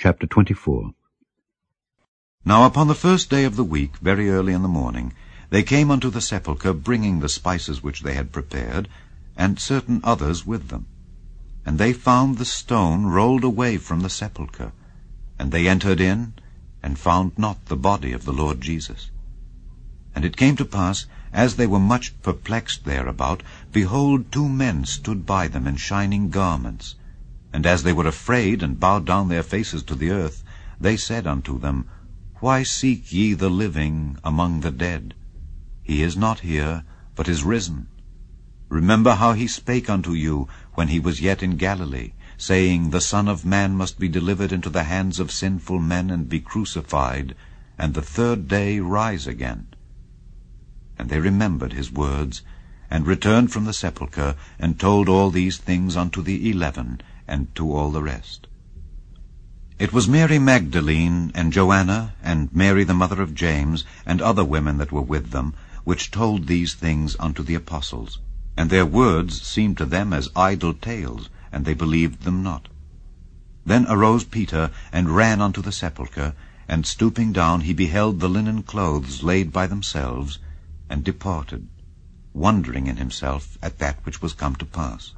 Chapter 24. Now upon the first day of the week, very early in the morning, they came unto the sepulchre, bringing the spices which they had prepared, and certain others with them. And they found the stone rolled away from the sepulchre. And they entered in, and found not the body of the Lord Jesus. And it came to pass, as they were much perplexed thereabout, behold, 2 men stood by them in shining garments. And as they were afraid, and bowed down their faces to the earth, they said unto them, Why seek ye the living among the dead? He is not here, but is risen. Remember how he spake unto you when he was yet in Galilee, saying, The Son of Man must be delivered into the hands of sinful men, and be crucified, and the 3rd day rise again. And they remembered his words, and returned from the sepulchre, and told all these things unto the 11, and to all the rest. It was Mary Magdalene, and Joanna, and Mary the mother of James, and other women that were with them, which told these things unto the apostles. And their words seemed to them as idle tales, and they believed them not. Then arose Peter, and ran unto the sepulchre, and stooping down he beheld the linen clothes laid by themselves, and departed, wondering in himself at that which was come to pass.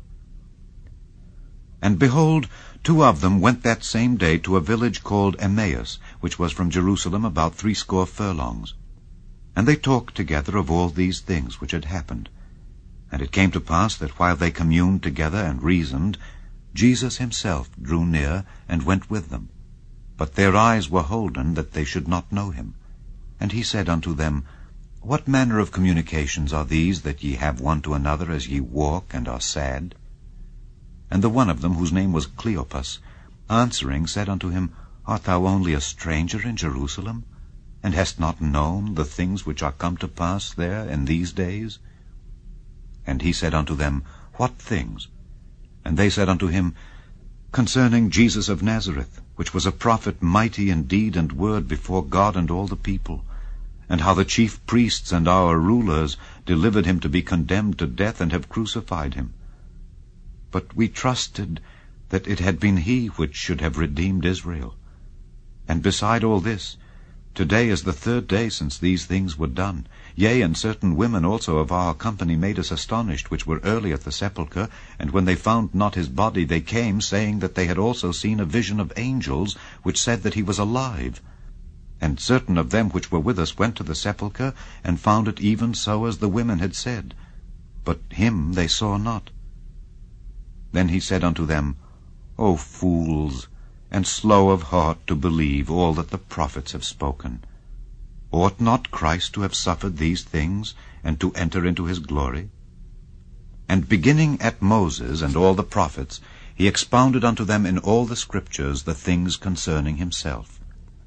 And behold, 2 of them went that same day to a village called Emmaus, which was from Jerusalem about 60 furlongs. And they talked together of all these things which had happened. And it came to pass that while they communed together and reasoned, Jesus himself drew near and went with them. But their eyes were holden that they should not know him. And he said unto them, What manner of communications are these that ye have one to another as ye walk and are sad? And the one of them, whose name was Cleopas, answering said unto him, Art thou only a stranger in Jerusalem, and hast not known the things which are come to pass there in these days? And he said unto them, What things? And they said unto him, Concerning Jesus of Nazareth, which was a prophet mighty in deed and word before God and all the people, and how the chief priests and our rulers delivered him to be condemned to death, and have crucified him. But we trusted that it had been he which should have redeemed Israel. And beside all this, today is the 3rd day since these things were done. Yea, and certain women also of our company made us astonished, which were early at the sepulchre, and when they found not his body, they came, saying that they had also seen a vision of angels, which said that he was alive. And certain of them which were with us went to the sepulchre, and found it even so as the women had said. But him they saw not. Then he said unto them, O fools, and slow of heart to believe all that the prophets have spoken. Ought not Christ to have suffered these things, and to enter into his glory? And beginning at Moses and all the prophets, he expounded unto them in all the scriptures the things concerning himself.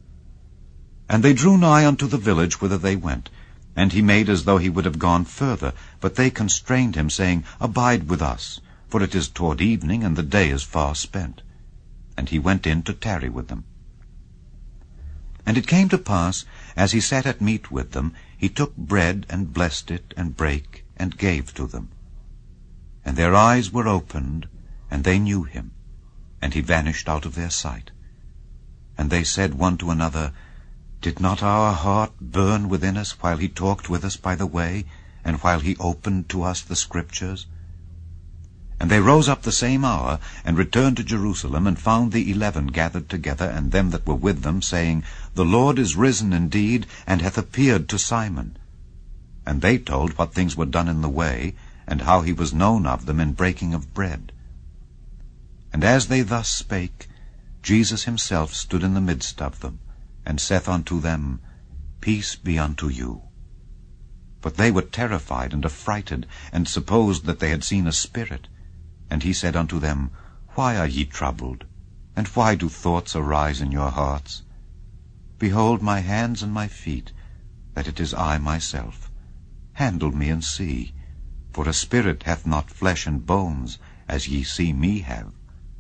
And they drew nigh unto the village whither they went, and he made as though he would have gone further, but they constrained him, saying, Abide with us, for it is toward evening, and the day is far spent. And he went in to tarry with them. And it came to pass, as he sat at meat with them, he took bread, and blessed it, and brake, and gave to them. And their eyes were opened, and they knew him, and he vanished out of their sight. And they said one to another, Did not our heart burn within us while he talked with us by the way, and while he opened to us the scriptures? And they rose up the same hour, and returned to Jerusalem, and found the 11 gathered together, and them that were with them, saying, The Lord is risen indeed, and hath appeared to Simon. And they told what things were done in the way, and how he was known of them in breaking of bread. And as they thus spake, Jesus himself stood in the midst of them, and saith unto them, Peace be unto you. But they were terrified and affrighted, and supposed that they had seen a spirit. And he said unto them, Why are ye troubled? And why do thoughts arise in your hearts? Behold my hands and my feet, that it is I myself. Handle me and see, for a spirit hath not flesh and bones, as ye see me have.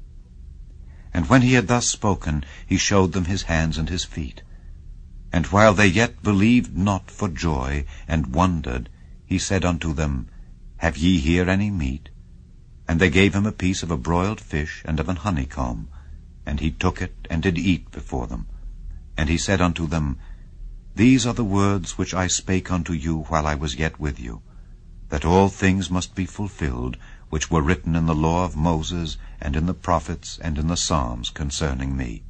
And when he had thus spoken, he showed them his hands and his feet. And while they yet believed not for joy, and wondered, he said unto them, Have ye here any meat? And they gave him a piece of a broiled fish and of an honeycomb. and he took it, and did eat before them. And he said unto them, These are the words which I spake unto you while I was yet with you, that all things must be fulfilled, which were written in the law of Moses, and in the prophets, and in the Psalms concerning me.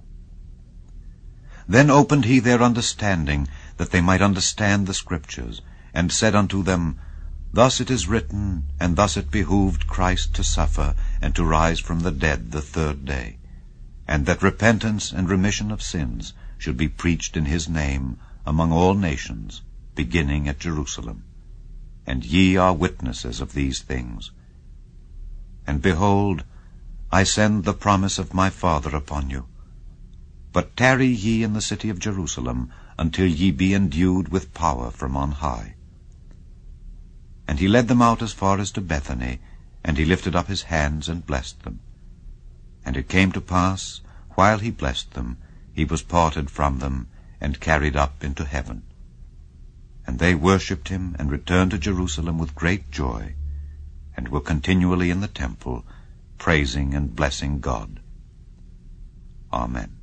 Then opened he their understanding, that they might understand the Scriptures, and said unto them, Thus it is written, and thus it behooved Christ to suffer, and to rise from the dead the third day, and that repentance and remission of sins should be preached in his name among all nations, beginning at Jerusalem. And ye are witnesses of these things. And behold, I send the promise of my Father upon you. But tarry ye in the city of Jerusalem, until ye be endued with power from on high. And he led them out as far as to Bethany, and he lifted up his hands and blessed them. And it came to pass, while he blessed them, he was parted from them, and carried up into heaven. And they worshipped him, and returned to Jerusalem with great joy, and were continually in the temple, praising and blessing God. Amen.